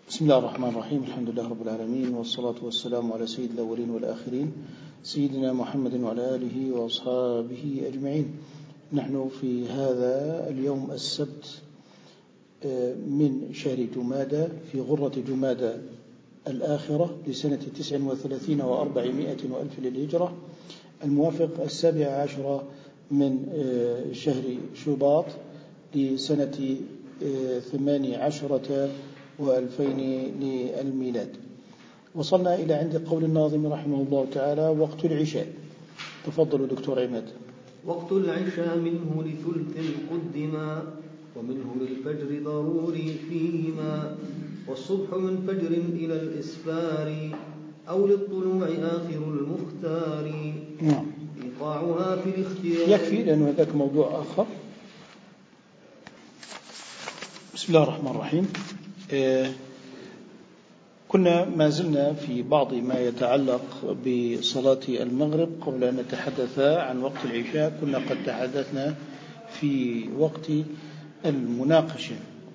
بسم الله الرحمن الرحيم. الحمد لله رب العالمين، والصلاة والسلام على سيد الأولين والآخرين سيدنا محمد وعلى آله وأصحابه أجمعين. نحن في هذا اليوم السبت من شهر جمادى في غرة جمادى الآخرة لسنة 39 و400 وألف للهجرة، الموافق 17 من شهر شباط لسنة 18 و2000 للميلاد. وصلنا إلى عند قول الناظم رحمه الله تعالى: وقت العشاء. تفضلوا دكتور عماد. وقت العشاء منه لثلث قدما، ومنه للفجر ضروري فيهما، والصبح من فجر إلى الإسفار، أو للطلوع آخر المختار. إيقاعها في الاختيار. يكفي لأنه هذاك موضوع آخر. بسم الله الرحمن الرحيم. كنا ما زلنا في بعض ما يتعلق بصلاة المغرب. قبل أن نتحدث عن وقت العشاء كنا قد تحدثنا في وقت المناقشة.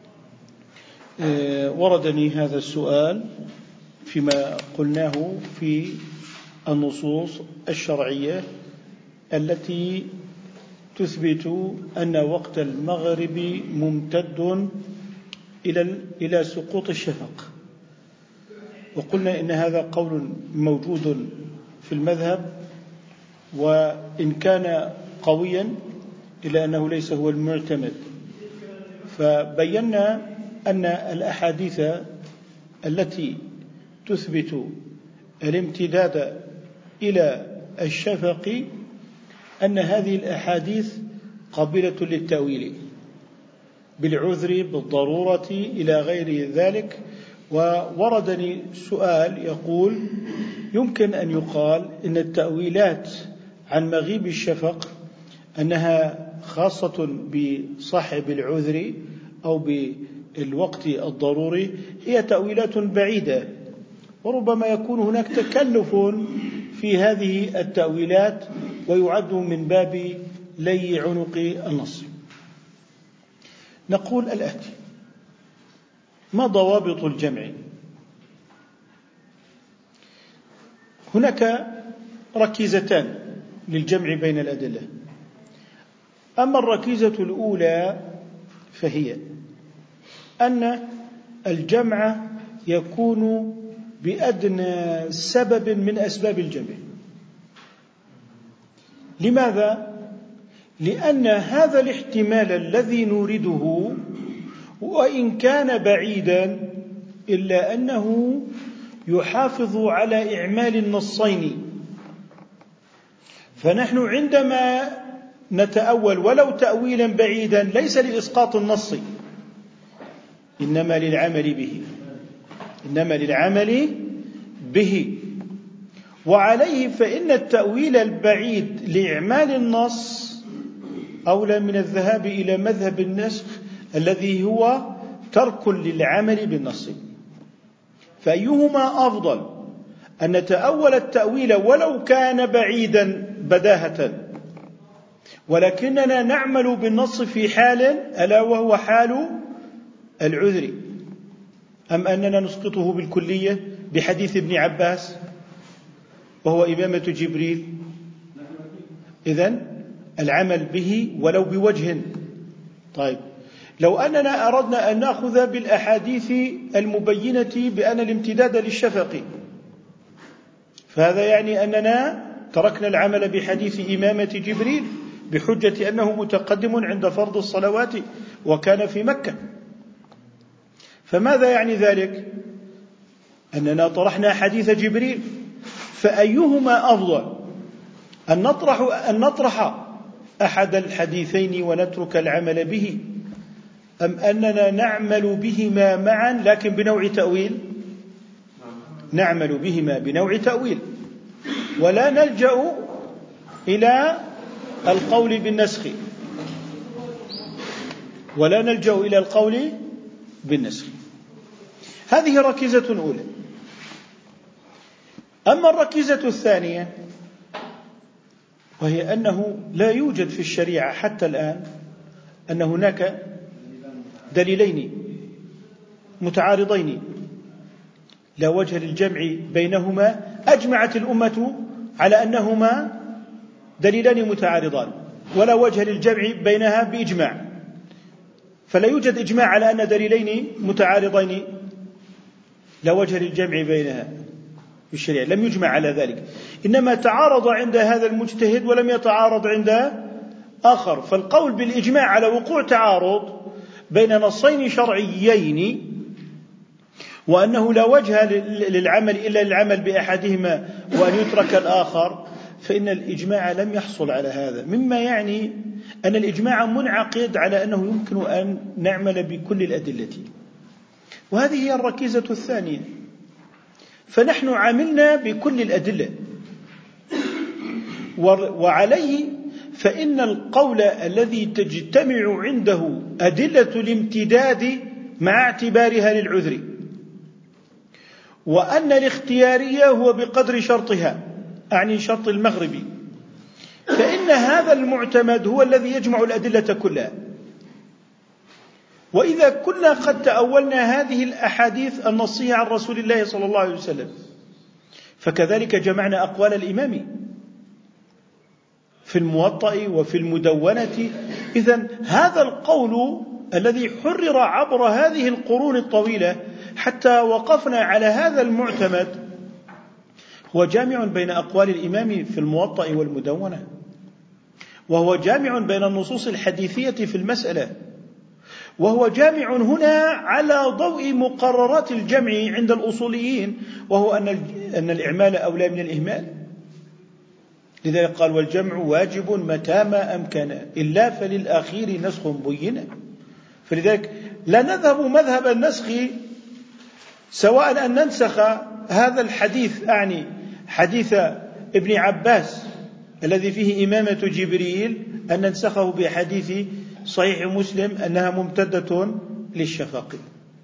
وردني هذا السؤال فيما قلناه في النصوص الشرعية التي تثبت أن وقت المغرب ممتد إلى سقوط الشفق، وقلنا إن هذا قول موجود في المذهب، وإن كان قويا إلا أنه ليس هو المعتمد. فبينا أن الأحاديث التي تثبت الامتداد إلى الشفق أن هذه الأحاديث قابلة للتأويل بالعذر بالضرورة إلى غير ذلك. ووردني سؤال يقول: يمكن أن يقال إن التأويلات عن مغيب الشفق أنها خاصة بصاحب العذر أو بالوقت الضروري، هي تأويلات بعيدة، وربما يكون هناك تكلف في هذه التأويلات ويعد من باب لي عنق النص. نقول الآتي: ما ضوابط الجمع؟ هناك ركيزتان للجمع بين الأدلة. أما الركيزة الأولى فهي أن الجمع يكون بأدنى سبب من أسباب الجمع. لماذا؟ لأن هذا الاحتمال الذي نريده وإن كان بعيدا إلا أنه يحافظ على إعمال النصين. فنحن عندما نتأول ولو تأويلا بعيدا ليس لإسقاط النص، إنما للعمل به. وعليه فإن التأويل البعيد لإعمال النص أولى من الذهاب إلى مذهب النسخ الذي هو ترك للعمل بالنص. فأيهما أفضل؟ أن نتأول التأويل ولو كان بعيدا بداهة، ولكننا نعمل بالنص في حال ألا وهو حال العذر، أم أننا نسقطه بالكلية بحديث ابن عباس وهو إمامة جبريل؟ إذن العمل به ولو بوجه. طيب، لو أننا أردنا أن نأخذ بالأحاديث المبينة بأن الامتداد للشفق، فهذا يعني أننا تركنا العمل بحديث إمامة جبريل بحجة أنه متقدم عند فرض الصلوات وكان في مكة. فماذا يعني ذلك؟ أننا طرحنا حديث جبريل. فأيهما أفضل؟ أن نطرح أحد الحديثين ونترك العمل به، أم أننا نعمل بهما معا لكن بنوع تأويل؟ نعمل بهما بنوع تأويل ولا نلجأ إلى القول بالنسخ. هذه ركيزة أولى. أما الركيزة الثانية وهي أنه لا يوجد في الشريعة حتى الآن أن هناك دليلين متعارضين لا وجه للجمع بينهما، أجمعت الأمة على أنهما دليلان متعارضان، ولا وجه للجمع بينها بإجماع، فلا يوجد إجماع على أن دليلين متعارضين لا وجه للجمع بينها في الشريعة، لم يجمع على ذلك، إنما تعارض عند هذا المجتهد ولم يتعارض عند آخر. فالقول بالإجماع على وقوع تعارض بين نصين شرعيين وأنه لا وجه للعمل إلا للعمل بأحدهما وأن يترك الآخر، فإن الإجماع لم يحصل على هذا، مما يعني أن الإجماع منعقد على أنه يمكن أن نعمل بكل الأدلة، وهذه هي الركيزة الثانية. فنحن عملنا بكل الأدلة، وعليه فإن القول الذي تجتمع عنده أدلة الامتداد مع اعتبارها للعذر، وأن الاختيارية هو بقدر شرطها، أعني شرط المغربي، فإن هذا المعتمد هو الذي يجمع الأدلة كلها. وإذا كنا قد تأولنا هذه الأحاديث النصية عن رسول الله صلى الله عليه وسلم، فكذلك جمعنا أقوال الإمام في الموطأ وفي المدونة. إذن هذا القول الذي حرر عبر هذه القرون الطويلة حتى وقفنا على هذا المعتمد هو جامع بين أقوال الإمام في الموطأ والمدونة، وهو جامع بين النصوص الحديثية في المسألة، وهو جامع هنا على ضوء مقررات الجمع عند الأصوليين، وهو أن الإعمال أولى من الإهمال. لذلك قال والجمع واجب متى ما أمكن إلا فللأخير نسخ بين. فلذلك لا نذهب مذهب النسخ، سواء أن ننسخ هذا الحديث، أعني حديث ابن عباس الذي فيه إمامة جبريل، أن ننسخه بحديث صحيح مسلم أنها ممتدة للشفق.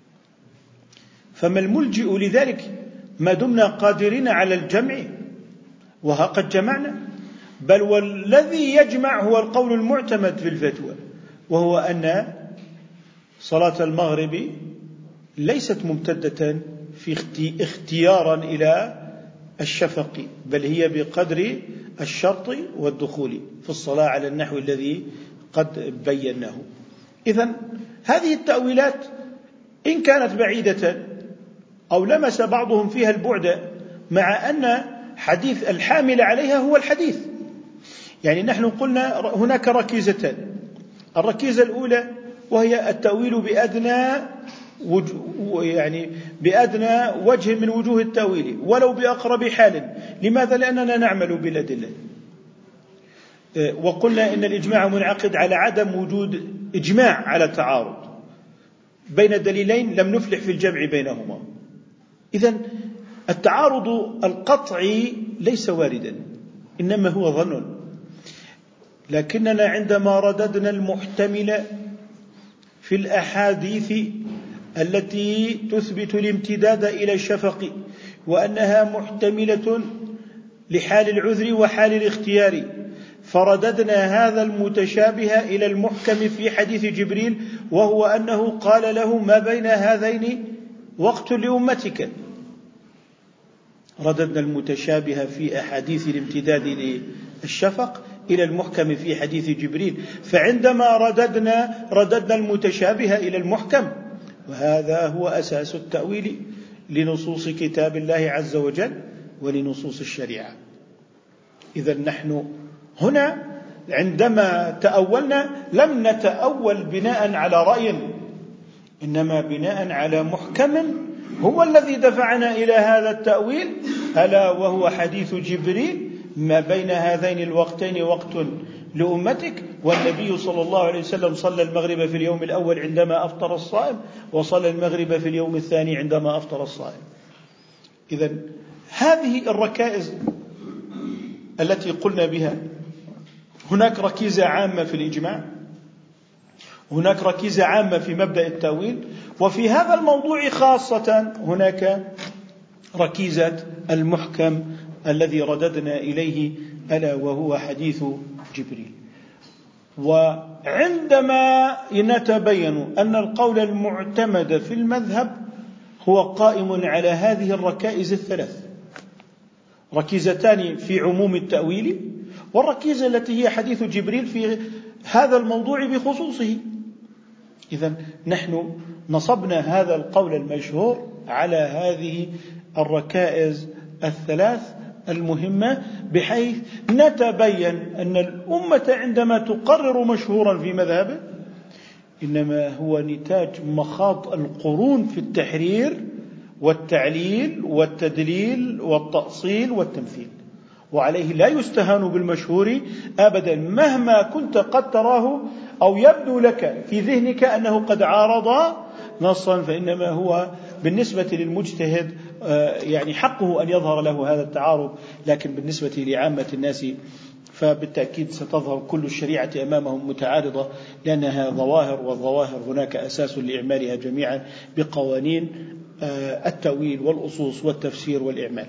فما الملجئ لذلك ما دمنا قادرين على الجمع، وها قد جمعنا، بل والذي يجمع هو القول المعتمد في الفتوى، وهو أن صلاة المغرب ليست ممتدة في اختيارا إلى الشفق، بل هي بقدر الشرط والدخول في الصلاة على النحو الذي قد بيناه. إذن هذه التأويلات إن كانت بعيدة أو لمس بعضهم فيها البعد، مع أن حديث الحامل عليها هو الحديث. يعني نحن قلنا هناك ركيزتان، الركيزة الأولى وهي التأويل بأدنى وجه من وجوه التأويل ولو بأقرب حال. لماذا؟ لأننا نعمل بالأدلة، وقلنا إن الإجماع منعقد على عدم وجود إجماع على تعارض بين دليلين لم نفلح في الجمع بينهما. إذن التعارض القطعي ليس واردا، إنما هو ظن. لكننا عندما رددنا المحتمل في الأحاديث التي تثبت الامتداد إلى الشفق وأنها محتملة لحال العذر وحال الاختيار، فرددنا هذا المتشابه إلى المحكم في حديث جبريل، وهو أنه قال له ما بين هذين وقت لأمتك. رددنا المتشابه في أحاديث الامتداد للشفق إلى المحكم في حديث جبريل، فعندما رددنا المتشابه إلى المحكم، وهذا هو أساس التأويل لنصوص كتاب الله عز وجل ولنصوص الشريعة. إذن نحن هنا عندما تأولنا لم نتأول بناء على رأي، إنما بناء على محكم هو الذي دفعنا إلى هذا التأويل، ألا وهو حديث جبريل ما بين هذين الوقتين وقت لأمتك. والنبي صلى الله عليه وسلم صلى المغرب في اليوم الأول عندما أفطر الصائم، وصلى المغرب في اليوم الثاني عندما أفطر الصائم. إذن هذه الركائز التي قلنا بها، هناك ركيزة عامة في الإجماع، هناك ركيزة عامة في مبدأ التأويل، وفي هذا الموضوع خاصة هناك ركيزة المحكم الذي رددنا إليه، ألا وهو حديث جبريل. وعندما نتبين أن القول المعتمد في المذهب هو قائم على هذه الركائز الثلاث: ركيزتان في عموم التأويل، والركيزة التي هي حديث جبريل في هذا الموضوع بخصوصه. إذن نحن نصبنا هذا القول المشهور على هذه الركائز الثلاث المهمة، بحيث نتبين أن الأمة عندما تقرر مشهورا في مذهبه إنما هو نتاج مخاض القرون في التحرير والتعليل والتدليل والتأصيل والتمثيل، وعليه لا يستهان بالمشهور أبدا مهما كنت قد تراه أو يبدو لك في ذهنك أنه قد عارض نصا، فإنما هو بالنسبة للمجتهد يعني حقه أن يظهر له هذا التعارض، لكن بالنسبة لعامة الناس فبالتأكيد ستظهر كل الشريعة أمامهم متعارضة، لأنها ظواهر، والظواهر هناك أساس لإعمالها جميعا بقوانين التأويل والأصوص والتفسير والإعمال.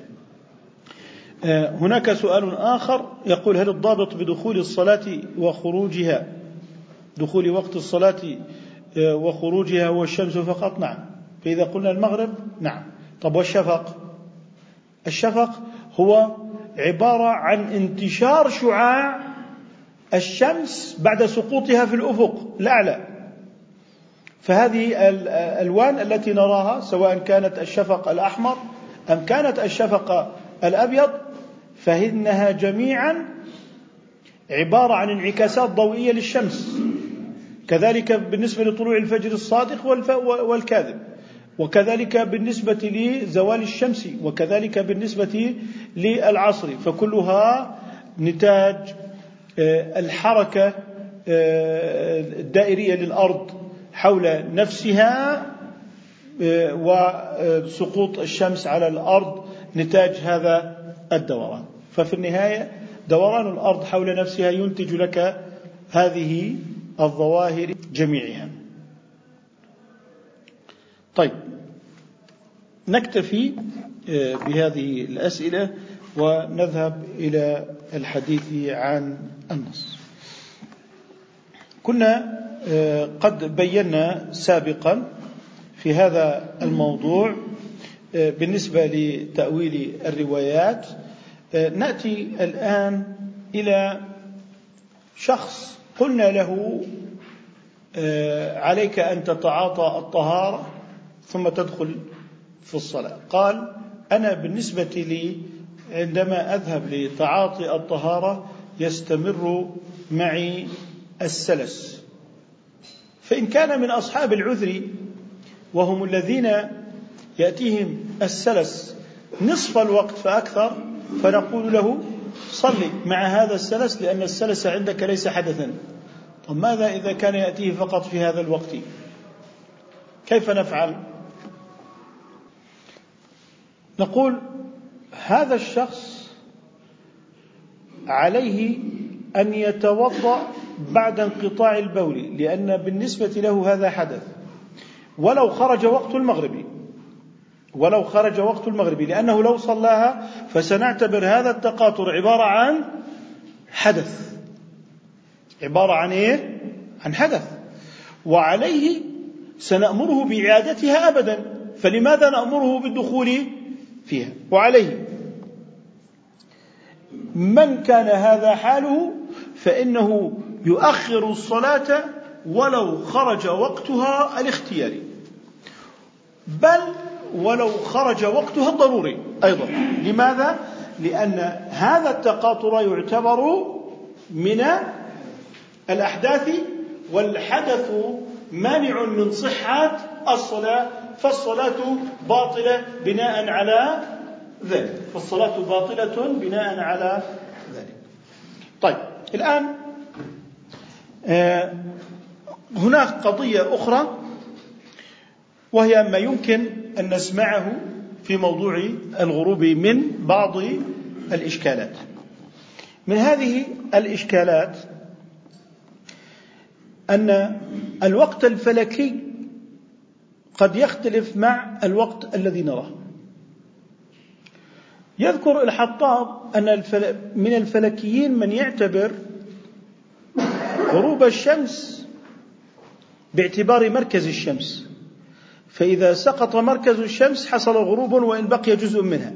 هناك سؤال آخر يقول: هل الضابط بدخول الصلاة وخروجها، دخول وقت الصلاة وخروجها هو الشمس فقط؟ نعم. فإذا قلنا المغرب نعم. طب والشفق؟ الشفق هو عبارة عن انتشار شعاع الشمس بعد سقوطها في الأفق الأعلى. فهذه الألوان التي نراها سواء كانت الشفق الأحمر أم كانت الشفق الأبيض فإنها جميعا عبارة عن انعكاسات ضوئية للشمس. كذلك بالنسبة لطلوع الفجر الصادق والكاذب، وكذلك بالنسبة لزوال الشمس، وكذلك بالنسبة للعصر، فكلها نتاج الحركة الدائرية للأرض حول نفسها، وسقوط الشمس على الأرض نتاج هذا الدوران. ففي النهاية دوران الأرض حول نفسها ينتج لك هذه الظواهر جميعها. طيب، نكتفي بهذه الأسئلة ونذهب إلى الحديث عن النص. كنا قد بينا سابقا في هذا الموضوع بالنسبة لتأويل الروايات. نأتي الآن إلى شخص قلنا له عليك أن تتعاطى الطهارة ثم تدخل في الصلاة. قال: أنا بالنسبة لي عندما أذهب لتعاطي الطهارة يستمر معي السلس. فإن كان من أصحاب العذر وهم الذين يأتيهم السلس نصف الوقت فأكثر، فنقول له: صلي مع هذا السلس لأن السلس عندك ليس حدثا. طب ماذا إذا كان يأتيه فقط في هذا الوقت؟ كيف نفعل؟ نقول: هذا الشخص عليه أن يتوضأ بعد انقطاع البول، لأن بالنسبة له هذا حدث، ولو خرج وقت المغرب، لأنه لو صلاها فسنعتبر هذا التقاطر عبارة عن حدث، عبارة عن إيه؟ عن حدث، وعليه سنأمره بإعادتها أبدا. فلماذا نأمره بالدخول فيها؟ وعليه من كان هذا حاله فإنه يؤخر الصلاة ولو خرج وقتها الاختياري، بل ولو خرج وقتها الضروري أيضا. لماذا؟ لأن هذا التقاطر يعتبر من الأحداث، والحدث مانع من صحة الصلاة، فالصلاة باطلة بناء على ذلك. طيب، الآن هناك قضية أخرى، وهي ما يمكن أن نسمعه في موضوع الغروب من بعض الإشكالات. من هذه الإشكالات أن الوقت الفلكي قد يختلف مع الوقت الذي نراه. يذكر الحطاب أن من الفلكيين من يعتبر غروب الشمس باعتبار مركز الشمس، فإذا سقط مركز الشمس حصل غروب وإن بقي جزء منها.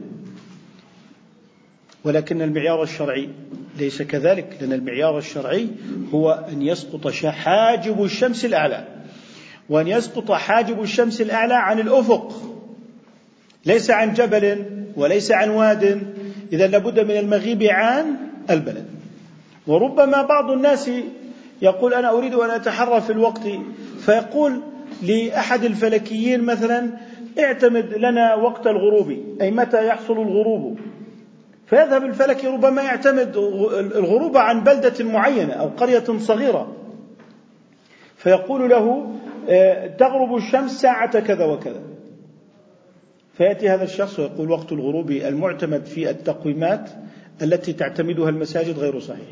ولكن المعيار الشرعي ليس كذلك، لأن المعيار الشرعي هو أن يسقط حاجب الشمس الأعلى، وأن يسقط حاجب الشمس الأعلى عن الأفق، ليس عن جبل وليس عن واد. إذا لابد من المغيب عن البلد. وربما بعض الناس يقول أنا أريد أن أتحرى في الوقت، فيقول لأحد الفلكيين مثلا اعتمد لنا وقت الغروب، أي متى يحصل الغروب، فيذهب الفلكي ربما يعتمد الغروب عن بلدة معينة أو قرية صغيرة، فيقول له تغرب الشمس ساعة كذا وكذا، فيأتي هذا الشخص ويقول وقت الغروب المعتمد في التقويمات التي تعتمدها المساجد غير صحيح.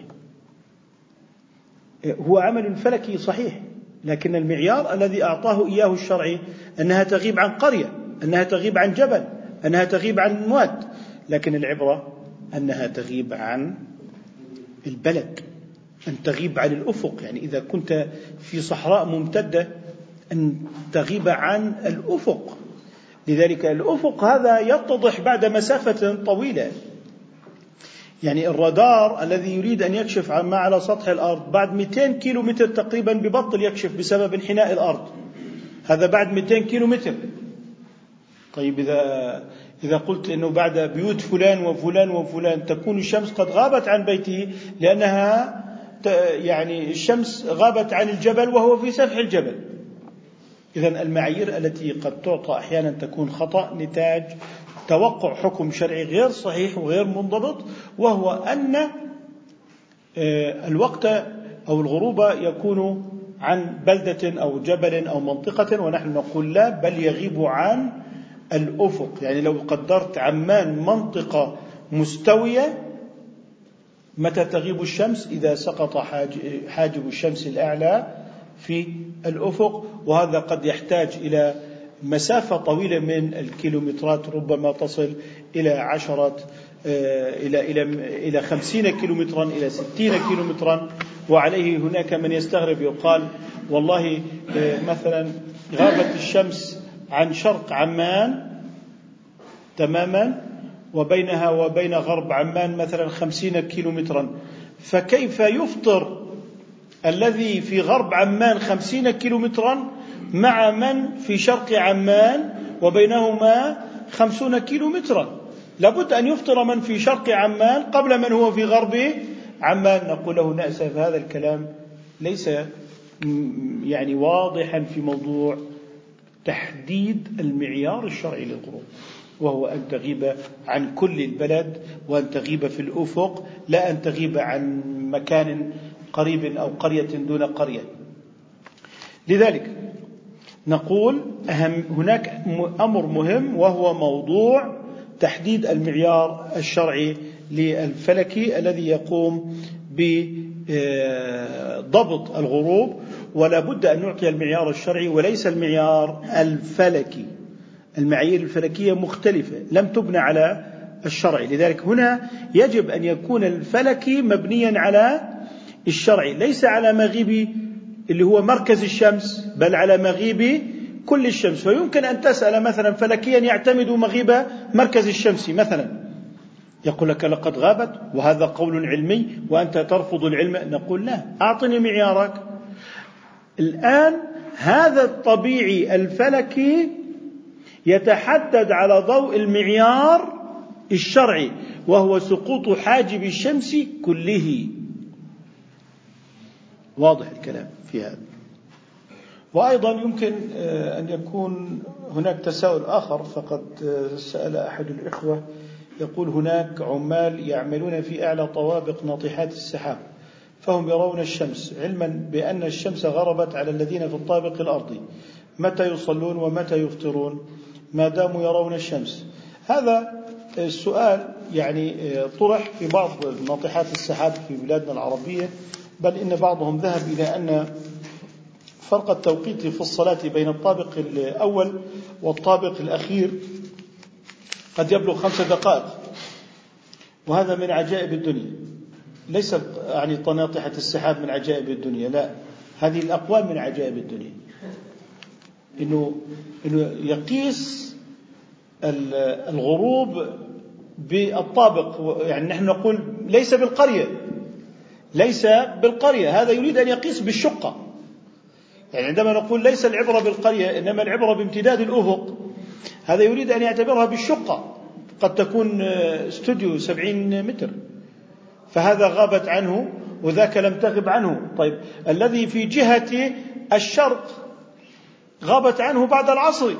هو عمل فلكي صحيح، لكن المعيار الذي أعطاه إياه الشرعي أنها تغيب عن قرية، أنها تغيب عن جبل، أنها تغيب عن واد، لكن العبرة أنها تغيب عن البلد، أن تغيب عن الأفق. يعني إذا كنت في صحراء ممتدة أن تغيب عن الأفق. لذلك الأفق هذا يتضح بعد مسافة طويلة. يعني الرادار الذي يريد أن يكشف عن ما على سطح الأرض بعد 200 كيلو متر تقريبا ببطل يكشف بسبب انحناء الأرض، هذا بعد 200 كيلو متر. طيب إذا قلت أنه بعد بيوت فلان وفلان وفلان تكون الشمس قد غابت عن بيته، لأنها يعني الشمس غابت عن الجبل وهو في سفح الجبل. إذن المعايير التي قد تعطى أحيانا تكون خطأ نتاج توقع حكم شرعي غير صحيح وغير منضبط، وهو أن الوقت أو الغروب يكون عن بلدة أو جبل أو منطقة، ونحن نقول لا، بل يغيب عن الأفق. يعني لو قدرت عمان منطقة مستوية، متى تغيب الشمس؟ إذا سقط حاجب الشمس الأعلى في الأفق، وهذا قد يحتاج إلى مسافة طويلة من الكيلومترات، ربما تصل إلى إلى 50 كيلومترا إلى 60 كيلومترا. وعليه هناك من يستغرب يقال والله مثلا غابت الشمس عن شرق عمان تماما وبينها وبين غرب عمان مثلا 50 كيلومترا، فكيف يفطر الذي في غرب عمان 50 كيلومترا مع من في شرق عمان وبينهما 50 كيلومترا؟ لابد أن يفطر من في شرق عمان قبل من هو في غرب عمان. نقول له نأسف، هذا الكلام ليس يعني واضحا في موضوع تحديد المعيار الشرعي للغروب، وهو أن تغيب عن كل البلد، وأن تغيب في الأفق، لا أن تغيب عن مكان قريب أو قرية دون قرية. لذلك نقول هناك أمر مهم، وهو موضوع تحديد المعيار الشرعي للفلكي الذي يقوم بضبط الغروب، ولا بد أن نعطي المعيار الشرعي وليس المعيار الفلكي. المعايير الفلكية مختلفة، لم تبنى على الشرعي. لذلك هنا يجب أن يكون الفلكي مبنيا على الشرعي، ليس على مغيب اللي هو مركز الشمس، بل على مغيب كل الشمس. فيمكن أن تسأل مثلا فلكيا يعتمد مغيب مركز الشمس مثلا، يقول لك لقد غابت، وهذا قول علمي وأنت ترفض العلم. نقول لا، أعطني معيارك. الآن هذا الطبيعي الفلكي يتحدد على ضوء المعيار الشرعي، وهو سقوط حاجب الشمس كله. واضح الكلام في هذا. وأيضا يمكن أن يكون هناك تساؤل آخر، فقد سأل أحد الإخوة يقول هناك عمال يعملون في أعلى طوابق ناطحات السحاب، فهم يرون الشمس علما بأن الشمس غربت على الذين في الطابق الأرضي، متى يصلون ومتى يفطرون ما داموا يرون الشمس؟ هذا السؤال يعني طرح في بعض ناطحات السحاب في بلادنا العربية، بل إن بعضهم ذهب إلى أن فرق التوقيت في الصلاة بين الطابق الأول والطابق الأخير قد يبلغ 5 دقائق، وهذا من عجائب الدنيا. ليست يعني ناطحة السحاب من عجائب الدنيا، لا، هذه الأقوال من عجائب الدنيا. إنه يقيس الغروب بالطابق. يعني نحن نقول ليس بالقرية، هذا يريد أن يقيس بالشقة. يعني عندما نقول ليس العبرة بالقرية إنما العبرة بامتداد الأفق، هذا يريد أن يعتبرها بالشقة، قد تكون استوديو 70 متر، فهذا غابت عنه وذاك لم تغب عنه. طيب الذي في جهة الشرق غابت عنه بعد العصر.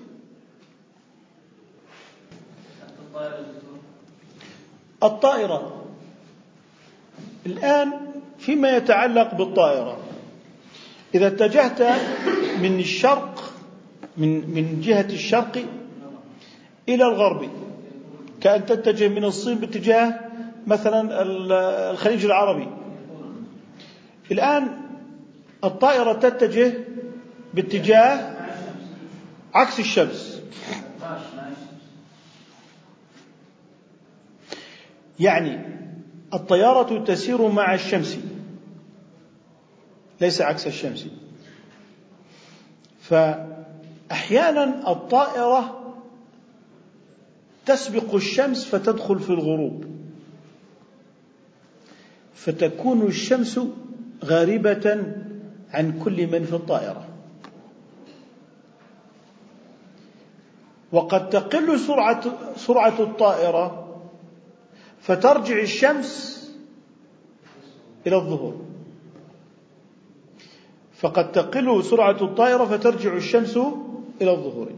الطائرة الآن فيما يتعلق بالطائرة، إذا اتجهت من الشرق من جهة الشرق إلى الغرب، كأن تتجه من الصين باتجاه مثلا الخليج العربي، الآن الطائرة تتجه باتجاه عكس الشمس. يعني الطيارة تسير مع الشمس ليس عكس الشمس. فأحيانا الطائرة تسبق الشمس فتدخل في الغروب، فتكون الشمس غاربة عن كل من في الطائرة، وقد تقل سرعة الطائرة فترجع الشمس إلى الظهور، فقد تقل سرعة الطائرة فترجع الشمس إلى الظهور.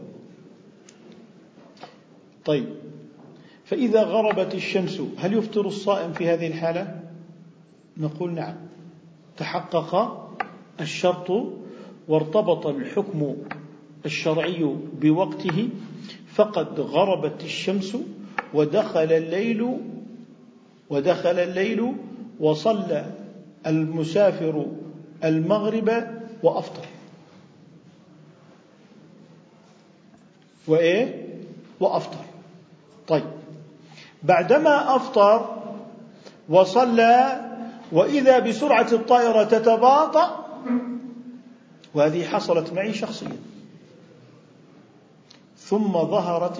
طيب فإذا غربت الشمس هل يفطر الصائم في هذه الحالة؟ نقول نعم، تحقق الشرط وارتبط الحكم الشرعي بوقته، فقد غربت الشمس ودخل الليل وصلى المسافر المغرب وأفطر. وأفطر. طيب بعدما أفطر وصلى وإذا بسرعة الطائرة تتباطأ، وهذه حصلت معي شخصيا، ثم ظهرت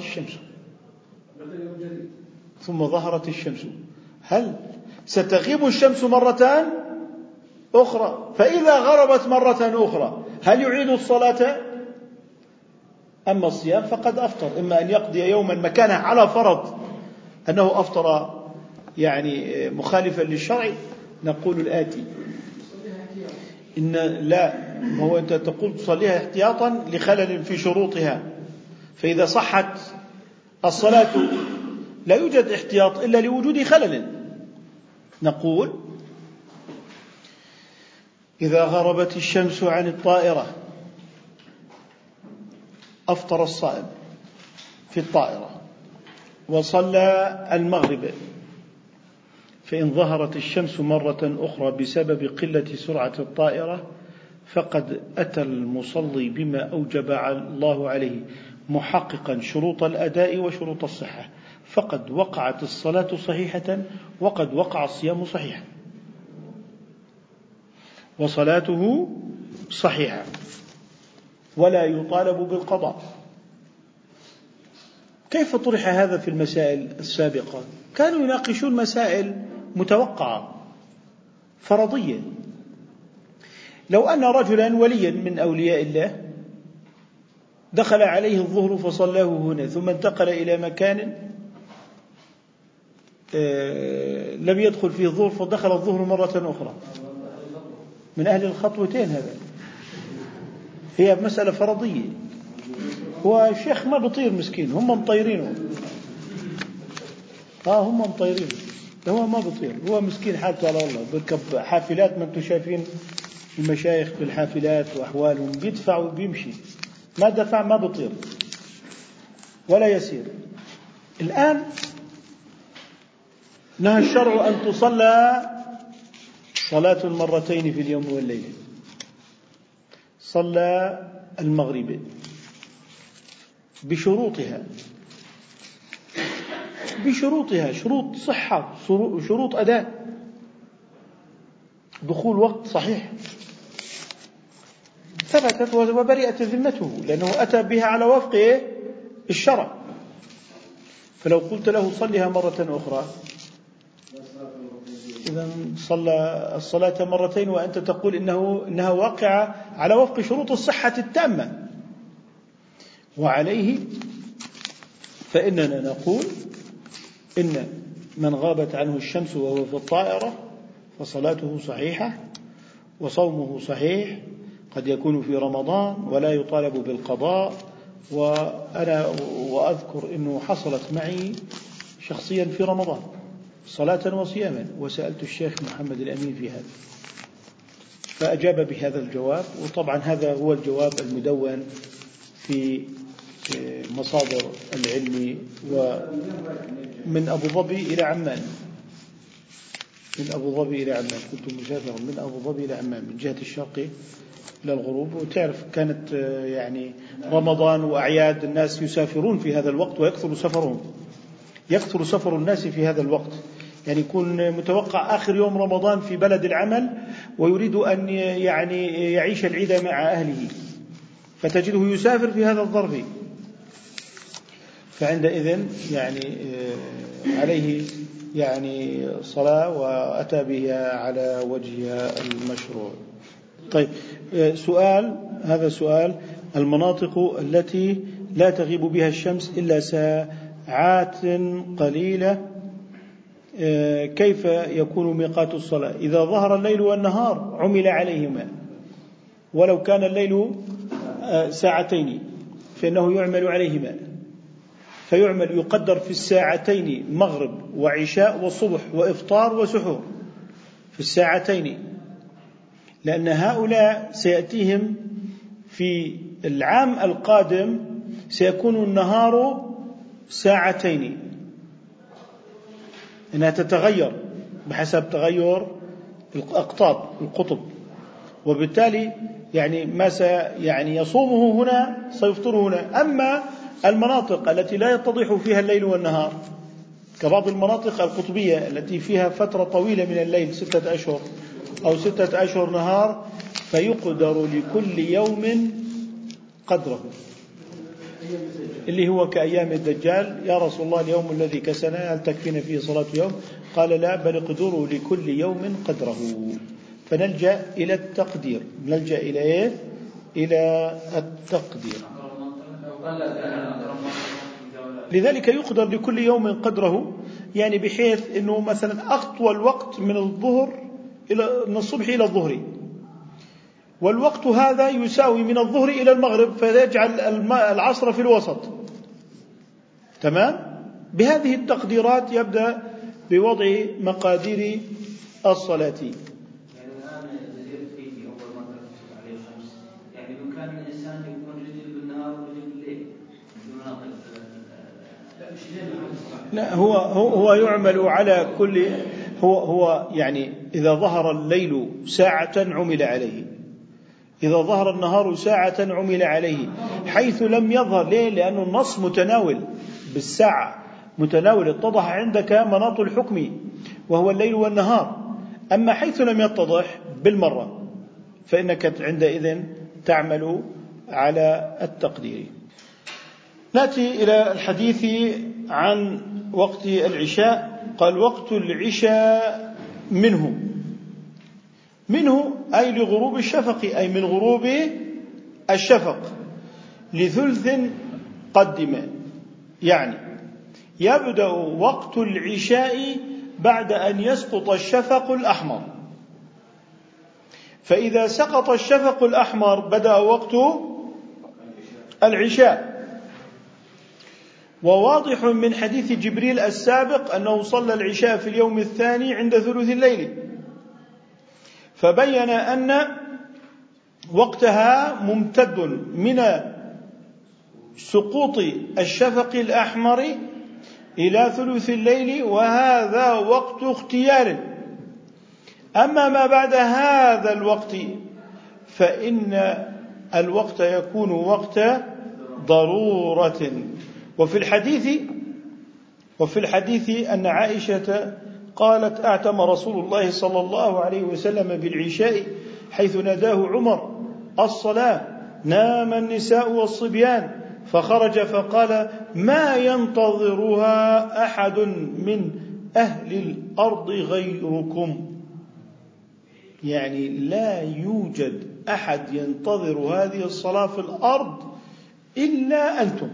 الشمس، هل ستغيب الشمس مرة أخرى؟ فإذا غربت مرة أخرى هل يعيد الصلاة؟ أما الصيام فقد أفطر، إما أن يقضي يوما مكانه على فرض أنه أفطر يعني مخالفا للشرع. نقول الآتي: إن لا، هو أنت تقول تصليها احتياطا لخلل في شروطها، فإذا صحت الصلاة لا يوجد احتياط إلا لوجود خلل. نقول إذا غربت الشمس عن الطائرة أفطر الصائم في الطائرة وصلى المغرب، فإن ظهرت الشمس مرة أخرى بسبب قلة سرعة الطائرة فقد أتى المصلي بما أوجب الله عليه محققا شروط الأداء وشروط الصحة، فقد وقعت الصلاة صحيحة وقد وقع الصيام صحيحا وصلاته صحيحة ولا يطالب بالقضاء. كيف طرح هذا في المسائل السابقة؟ كانوا يناقشون مسائل متوقعة فرضية. لو أن رجلا وليا من أولياء الله دخل عليه الظهر فصلاه هنا، ثم انتقل إلى مكان لم يدخل فيه الظهر فدخل الظهر مرة أخرى، من أهل الخطوتين، هذا هي مسألة فرضية. هو الشيخ ما بطير مسكين، هم مطيرينه، هم مطيرينه، هو ما بطير، هو مسكين حالته على الله، بركب حافلات، ما انتم شايفين المشايخ بالحافلات وأحوالهم، بيدفع وبيمشي، ما دفع ما بطير ولا يسير. الآن نهى الشرع أن تصلى صلاة مرتين في اليوم والليلة. صلى المغرب بشروطها، شروط صحة، شروط أداء، دخول وقت صحيح. ثبتت وبرئت ذمته، لأنه أتى بها على وفق الشرع. فلو قلت له صلها مرة أخرى، إذا صلى الصلاة مرتين وأنت تقول إنها واقعة على وفق شروط الصحة التامة. وعليه فإننا نقول إن من غابت عنه الشمس وهو في الطائرة فصلاته صحيحة وصومه صحيح، قد يكون في رمضان ولا يطالب بالقضاء. وأنا وأذكر أنه حصلت معي شخصيا في رمضان صلاة وصياما، وسألت الشيخ محمد الأمين في هذا فأجاب بهذا الجواب. وطبعا هذا هو الجواب المدون في مصادر العلم، ومن أبو ظبي إلى عمان، من أبو ظبي إلى عمان، كنت مسافرا من أبو ظبي إلى عمان من جهة الشرق إلى الغروب. وتعرف كانت يعني رمضان وأعياد الناس يسافرون في هذا الوقت ويكثر سفرهم، يكثر سفر الناس في هذا الوقت، يعني يكون متوقع آخر يوم رمضان في بلد العمل ويريد أن يعني يعيش العيد مع أهله، فتجده يسافر في هذا الظرف. فعندئذ يعني عليه يعني صلاة وأتى بها على وجهها المشروع. طيب، هذا سؤال: المناطق التي لا تغيب بها الشمس إلا ساعات قليلة كيف يكون ميقات الصلاة؟ إذا ظهر الليل والنهار عمل عليهما، ولو كان الليل ساعتين فإنه يعمل عليهما، فيعمل يقدر في الساعتين مغرب وعشاء وصبح وإفطار وسحور في الساعتين، لأن هؤلاء سيأتيهم في العام القادم سيكون النهار ساعتين، إنها تتغير بحسب تغير الأقطاب القطب، وبالتالي يعني ما يعني يصومه هنا سيفطره هنا. أما المناطق التي لا يتضح فيها الليل والنهار كبعض المناطق القطبية التي فيها فترة طويلة من الليل 6 أشهر أو 6 أشهر نهار، فيقدر لكل يوم قدره، اللي هو كأيام الدجال. يا رسول الله اليوم الذي كسنا هل تكفينا فيه صلاة يوم؟ قال لا، بل اقدروا لكل يوم قدره. فنلجأ إلى التقدير، نلجأ إلى إيه؟ إلى التقدير. لذلك يقدر لكل يوم قدره، يعني بحيث أنه مثلا أطول وقت من الصبح إلى الظهر، والوقت هذا يساوي من الظهر إلى المغرب، فيجعل العصر في الوسط. تمام؟ بهذه التقديرات يبدأ بوضع مقادير الصلاة. يعني الآن جزيرة فيجي أول ما ترتفع عليه الشمس، يعني لو كان الإنسان يكون رجل بالنهار ورجل بالليل في مناطق لا، هو يعمل على كل، هو يعني إذا ظهر الليل ساعة عمل عليه، إذا ظهر النهار ساعة عمل عليه، حيث لم يظهر. ليه؟ لأن النص متناول بالساعة، متناول، اتضح عندك مناط الحكم وهو الليل والنهار. أما حيث لم يتضح بالمرة فإنك عندئذ تعمل على التقدير. نأتي إلى الحديث عن وقت العشاء. قال: وقت العشاء منه أي لغروب الشفق، أي من غروب الشفق لثلث قدم، يعني يبدأ وقت العشاء بعد أن يسقط الشفق الأحمر. فإذا سقط الشفق الأحمر بدأ وقت العشاء. وواضح من حديث جبريل السابق أنه صلى العشاء في اليوم الثاني عند ثلث الليل، فبين أن وقتها ممتد من سقوط الشفق الأحمر إلى ثلث الليل، وهذا وقت اختيار. أما ما بعد هذا الوقت فإن الوقت يكون وقت ضرورة. وفي الحديث أن عائشة قالت: أعتم رسول الله صلى الله عليه وسلم بالعشاء حيث ناداه عمر الصلاة نام النساء والصبيان فخرج فقال ما ينتظرها أحد من أهل الأرض غيركم، يعني لا يوجد أحد ينتظر هذه الصلاة في الأرض إلا أنتم.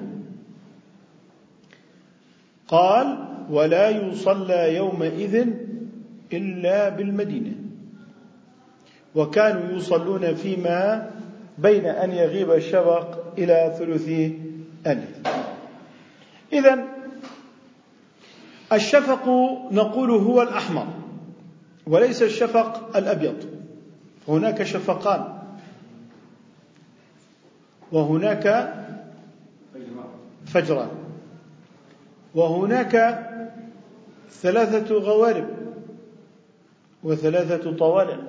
قال ولا يصلى يومئذ إلا بالمدينة، وكانوا يصلون فيما بين أن يغيب الشفق إلى ثلث الليل. إذن الشفق نقول هو الأحمر وليس الشفق الأبيض، هناك شفقان وهناك فجران وهناك 3 غوارب و3 طوالع،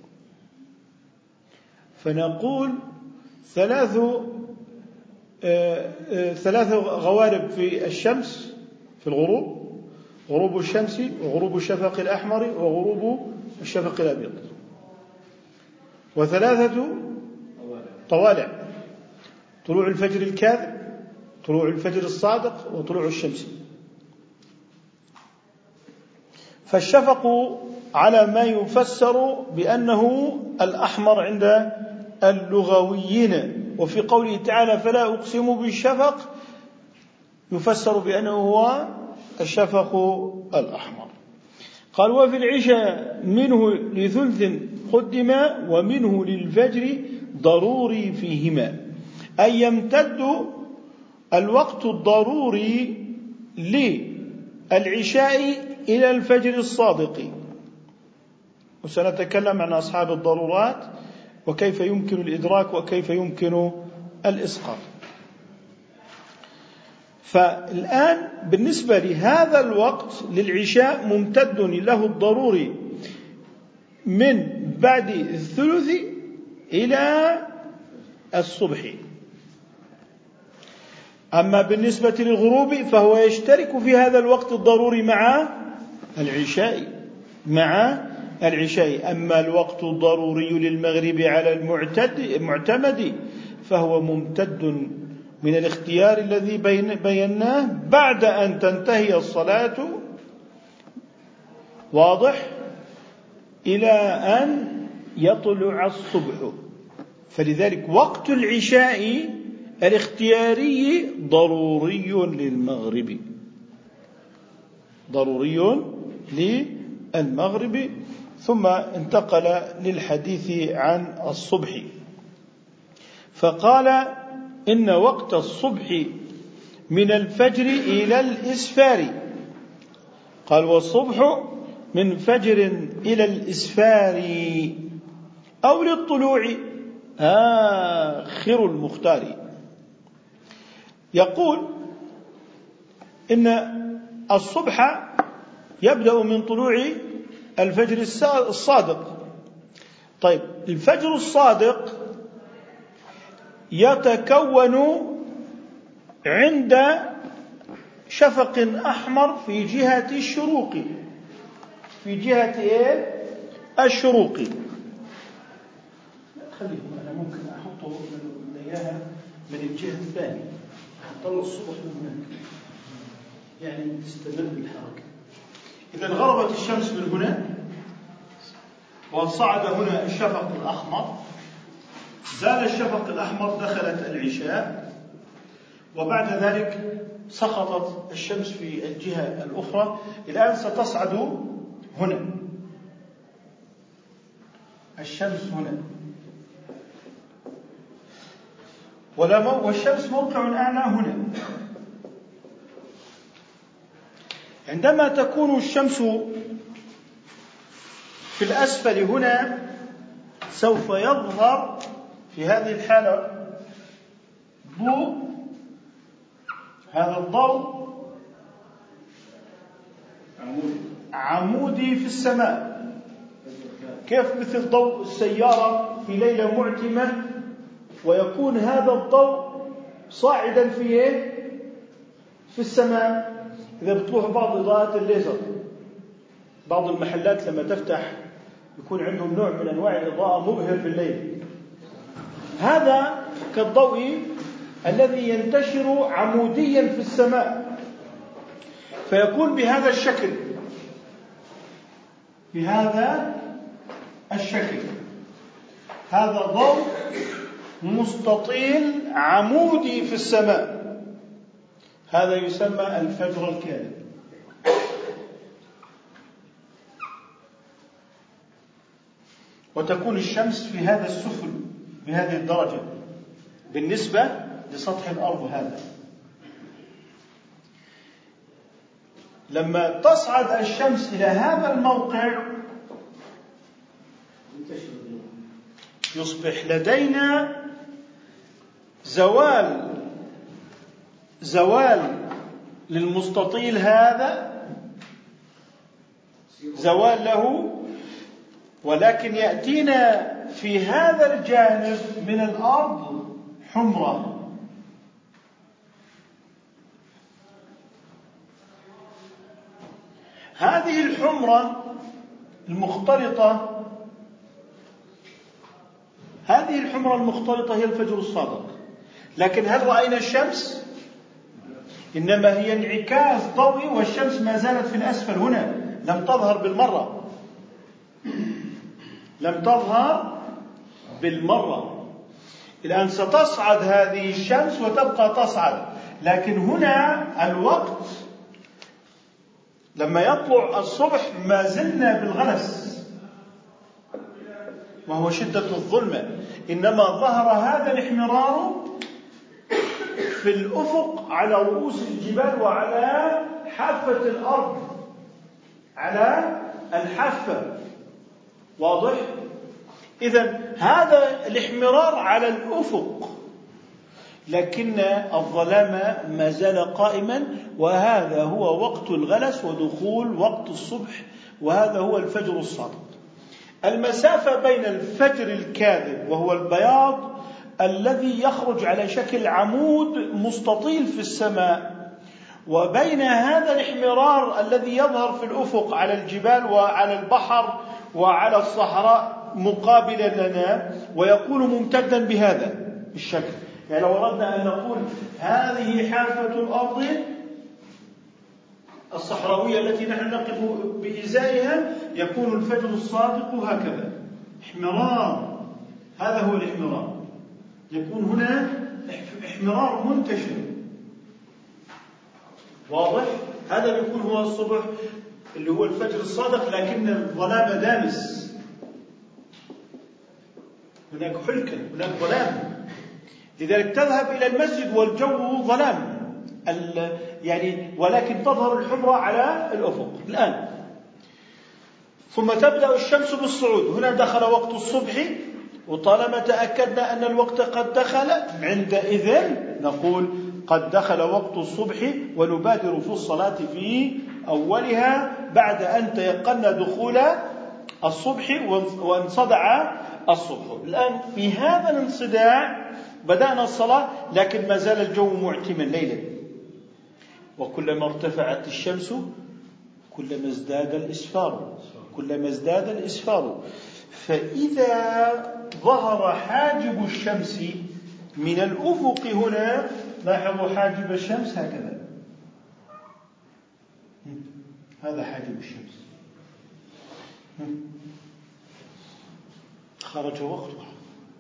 فنقول 3 غوارب في الشمس في الغروب، غروب الشمس وغروب الشفق الأحمر وغروب الشفق الأبيض، و3 طوالع، طلوع الفجر الكاذب، طلوع الفجر الصادق، وطلوع الشمس. فالشفق على ما يفسر بأنه الأحمر عند اللغويين، وفي قوله تعالى فلا أقسم بالشفق يفسر بأنه هو الشفق الأحمر. قال وفي العشاء منه لثلث قدم ومنه للفجر ضروري فيهما، أي يمتد الوقت الضروري للعشاء إلى الفجر الصادق. وسنتكلم عن أصحاب الضرورات وكيف يمكن الإدراك وكيف يمكن الإسقاط. فالآن بالنسبة لهذا الوقت للعشاء ممتد له الضروري من بعد الثلث إلى الصبح. أما بالنسبة للغروب فهو يشترك في هذا الوقت الضروري مع العشاء. أما الوقت الضروري للمغرب على المعتمد فهو ممتد من الاختيار الذي بيناه بعد أن تنتهي الصلاة، واضح، إلى أن يطلع الصبح. فلذلك وقت العشاء الاختياري ضروري للمغرب، ثم انتقل للحديث عن الصبح فقال إن وقت الصبح من الفجر إلى الإسفار. قال والصبح من فجر إلى الإسفار أو للطلوع آخر المختار. يقول إن الصبح يبدأ من طلوع الفجر الصادق. طيب الفجر الصادق يتكون عند شفق أحمر في جهة الشروق، الشروق. خليهم أنا ممكن أحطه إياها من الجهة الثانية، أطلع الصبح من هناك يعني تستمر بالحركة. إذا غربت الشمس من هنا وصعد هنا الشفق الأحمر، زال الشفق الأحمر، دخلت العشاء، وبعد ذلك سقطت الشمس في الجهة الأخرى. الآن ستصعد هنا الشمس هنا، والشمس موقع أعلى هنا. عندما تكون الشمس في الأسفل هنا سوف يظهر في هذه الحالة ضوء، هذا الضوء عمودي في السماء، كيف مثل ضوء السيارة في ليلة معتمة، ويكون هذا الضوء صاعدا في السماء. إذا بتروح بعض إضاءات الليزر، بعض المحلات لما تفتح يكون عندهم نوع من أنواع الإضاءة مبهر في الليل، هذا كالضوء الذي ينتشر عموديا في السماء فيكون بهذا الشكل، بهذا الشكل. هذا ضوء مستطيل عمودي في السماء، هذا يسمى الفجر الكاذب. وتكون الشمس في هذا السفل بهذه الدرجة بالنسبة لسطح الأرض هذا. لما تصعد الشمس إلى هذا الموقع يصبح لدينا زوال للمستطيل هذا، زوال له، ولكن يأتينا في هذا الجانب من الأرض حمرة. هذه الحمرة المختلطة، هذه الحمرة المختلطة هي الفجر الصادق. لكن هل رأينا الشمس؟ إنما هي انعكاس ضوئي، والشمس ما زالت في الأسفل هنا، لم تظهر بالمرة، لم تظهر بالمرة. الآن ستصعد هذه الشمس وتبقى تصعد، لكن هنا الوقت لما يطلع الصبح ما زلنا بالغلس وهو شدة الظلمة، إنما ظهر هذا الاحمرار في الأفق على رؤوس الجبال وعلى حافة الأرض، على الحافة. واضح؟ إذن هذا الاحمرار على الأفق، لكن الظلام ما زال قائما، وهذا هو وقت الغلس ودخول وقت الصبح، وهذا هو الفجر الصادق. المسافة بين الفجر الكاذب وهو البياض الذي يخرج على شكل عمود مستطيل في السماء، وبين هذا الاحمرار الذي يظهر في الأفق على الجبال وعلى البحر وعلى الصحراء مقابلا لنا، ويكون ممتدا بهذا الشكل. يعني لو أردنا أن نقول هذه حافة الأرض الصحراوية التي نحن نقف بإزائها، يكون الفجر الصادق هكذا احمرار، هذا هو الاحمرار، يكون هنا احمرار منتشر. واضح؟ هذا يكون هو الصبح اللي هو الفجر الصادق، لكن الظلام دامس، هناك حلكة، هناك ظلام، لذلك تذهب إلى المسجد والجو ظلام يعني، ولكن تظهر الحمرة على الأفق الآن. ثم تبدأ الشمس بالصعود. هنا دخل وقت الصبح، وطالما تأكدنا أن الوقت قد دخل، عندئذ نقول قد دخل وقت الصبح، ونبادر في الصلاة في أولها بعد أن تيقنا دخول الصبح وانصدع الصبح. الآن في هذا الانصداع بدأنا الصلاة، لكن ما زال الجو معتما ليلا، وكلما ارتفعت الشمس كلما ازداد الإسفار، كلما ازداد الإسفار. فإذا ظهر حاجب الشمس من الأفق هنا، لاحظوا حاجب الشمس هكذا، هذا حاجب الشمس، خرج وقتها،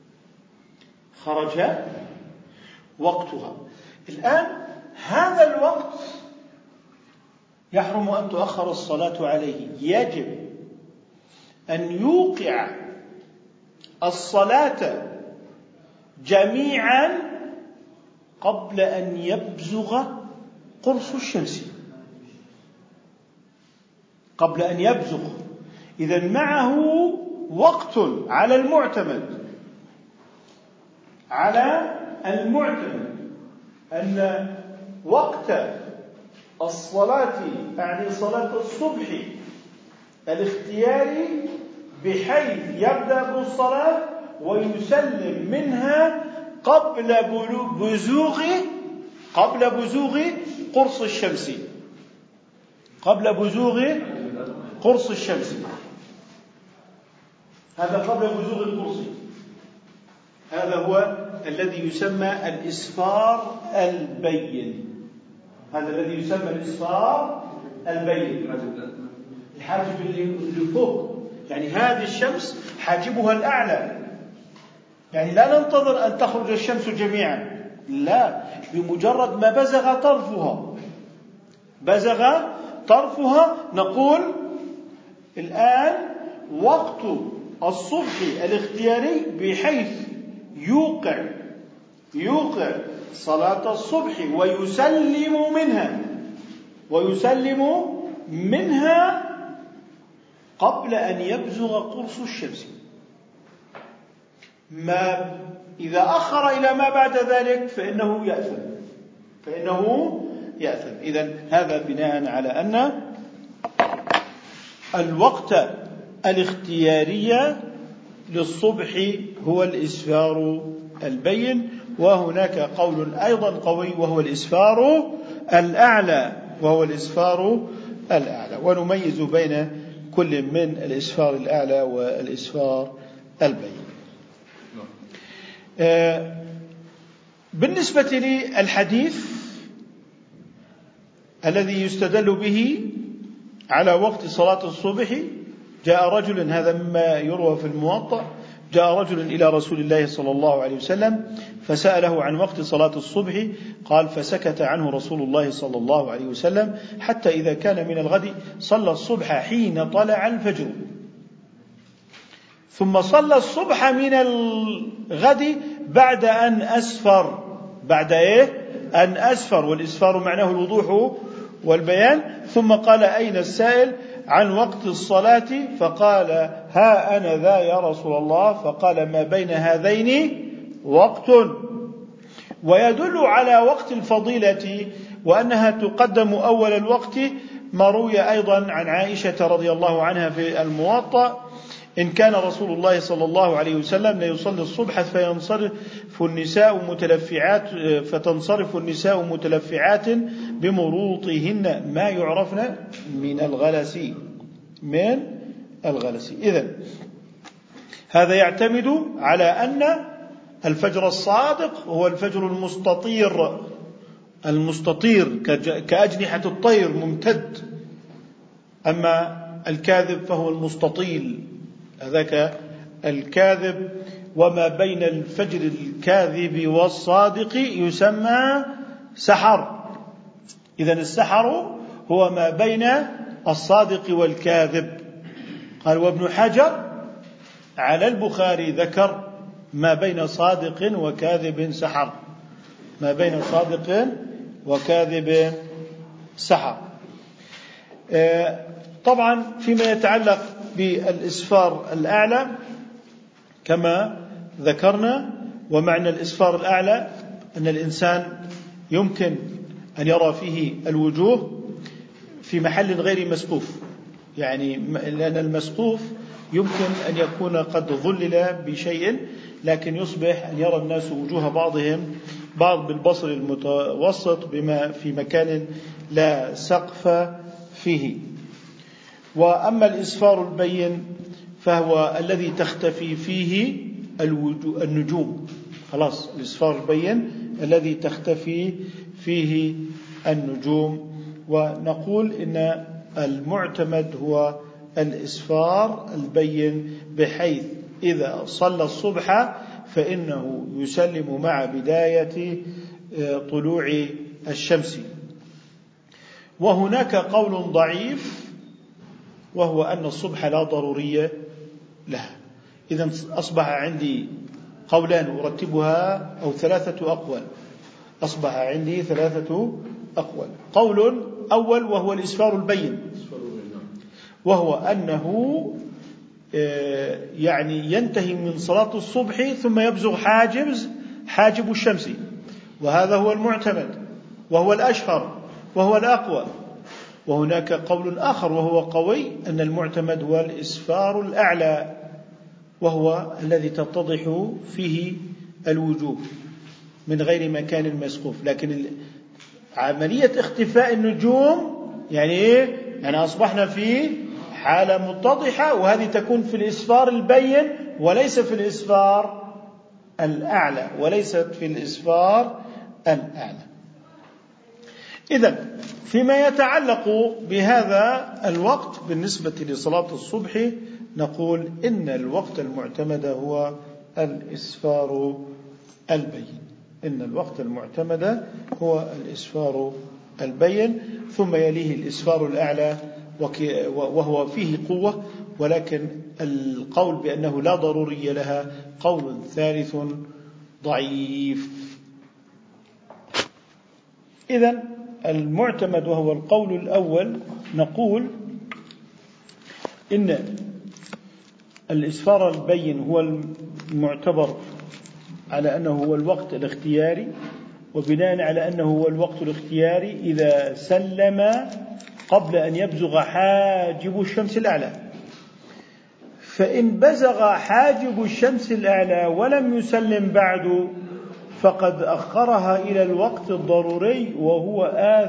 خرج وقتها. الآن هذا الوقت يحرم أن تؤخر الصلاة عليه، يجب أن يوقع الصلاة جميعا قبل أن يبزغ قرص الشمس، قبل أن يبزغ. إذن معه وقت على المعتمد، على المعتمد أن وقت الصلاة، يعني صلاة الصبح الاختياري، بحيث يبدأ بالصلاة ويسلم منها قبل بزوغ قرص الشمس، قبل بزوغ قرص الشمس، هذا قبل بزوغ القرص. هذا هو الذي يسمى الإسفار البين. هذا الذي يسمى الإسفار البين، الحاجب اللي فوق، يعني هذه الشمس حاجبها الأعلى، يعني لا ننتظر أن تخرج الشمس جميعا، لا، بمجرد ما بزغ طرفها نقول الآن وقت الصبح الاختياري، بحيث يوقع صلاة الصبح ويسلم منها قبل أن يبزغ قرص الشمس. ما إذا أخر إلى ما بعد ذلك فإنه يأثم. إذن هذا بناء على أن الوقت الاختياري للصبح هو الإسفار البين. وهناك قول أيضا قوي وهو الإسفار الأعلى، ونميز بين كل من الإسفار الأعلى والإسفار البين. بالنسبة للحديث الذي يستدل به على وقت صلاة الصبح، جاء رجل، هذا مما يروى في الموطأ، جاء رجل إلى رسول الله صلى الله عليه وسلم فسأله عن وقت صلاة الصبح، قال: فسكت عنه رسول الله صلى الله عليه وسلم حتى إذا كان من الغد صلى الصبح حين طلع الفجر، ثم صلى الصبح من الغد بعد أن أسفر. والإسفار معناه الوضوح والبيان. ثم قال: أين السائل عن وقت الصلاة؟ فقال: ها أنا ذا يا رسول الله. فقال: ما بين هذين وقت. ويدل على وقت الفضيلة وأنها تقدم أول الوقت ما روي أيضا عن عائشة رضي الله عنها في الموطأ: إن كان رسول الله صلى الله عليه وسلم ليصلي الصبح فتنصرف النساء متلفعات بمروطهن ما يعرفن من الغلس. إذن هذا يعتمد على أن الفجر الصادق هو الفجر المستطير كأجنحة الطير ممتد، أما الكاذب فهو المستطيل، هذاك الكاذب. وما بين الفجر الكاذب والصادق يسمى سحر. إذن السحر هو ما بين الصادق والكاذب. قال: وابن حجر على البخاري ذكر ما بين صادق وكاذب سحر، طبعا فيما يتعلق بالإسفار الأعلى كما ذكرنا، ومعنى الإسفار الأعلى أن الإنسان يمكن أن يرى فيه الوجوه في محل غير مسقوف، يعني لأن المسقوف يمكن أن يكون قد ظلل بشيء، لكن يصبح أن يرى الناس وجوه بعض بالبصر المتوسط بما في مكان لا سقف فيه. وأما الإسفار البين فهو الذي تختفي فيه النجوم. خلاص، الإسفار البين الذي تختفي فيه النجوم. ونقول إن المعتمد هو الإسفار البين، بحيث إذا صلى الصبح فإنه يسلم مع بداية طلوع الشمس. وهناك قول ضعيف وهو أن الصبح لا ضرورية لها. إذن أصبح عندي قولان أرتبها أو 3 أقوال، أصبح عندي 3 أقوال. قول أول وهو الإسفار البين، وهو أنه يعني ينتهي من صلاة الصبح ثم يبزغ حاجب الشمس، وهذا هو المعتمد وهو الأشهر وهو الأقوى. وهناك قول آخر وهو قوي أن المعتمد هو الإسفار الأعلى، وهو الذي تتضح فيه الوجوه من غير مكان مسقوف. لكن عملية اختفاء النجوم يعني أصبحنا في حالة متضحة، وهذه تكون في الإسفار البين وليس في الإسفار الأعلى وليست في الإسفار الأعلى. إذن فيما يتعلق بهذا الوقت بالنسبة لصلاة الصبح نقول إن الوقت المعتمد هو الإسفار البين. إن الوقت المعتمد هو الإسفار البين، ثم يليه الإسفار الأعلى وهو فيه قوة، ولكن القول بأنه لا ضروري لها قول ثالث ضعيف. إذن المعتمد وهو القول الأول نقول إن الإسفار البين هو المعتبر على أنه هو الوقت الاختياري، وبناء على أنه هو الوقت الاختياري إذا سلم قبل أن يبزغ حاجب الشمس الأعلى. فإن بزغ حاجب الشمس الأعلى ولم يسلم بعد فقد أخرها إلى الوقت الضروري وهو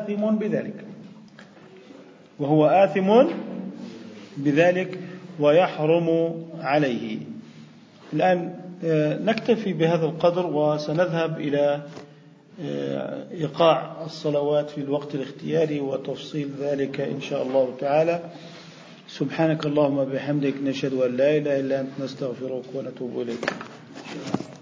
آثم بذلك ويحرم عليه. الآن نكتفي بهذا القدر وسنذهب إلى إيقاع الصلوات في الوقت الاختياري وتفصيل ذلك إن شاء الله تعالى. سبحانك اللهم وبحمدك، نشهد أن لا إله إلا أنت، نستغفرك ونتوب إليك.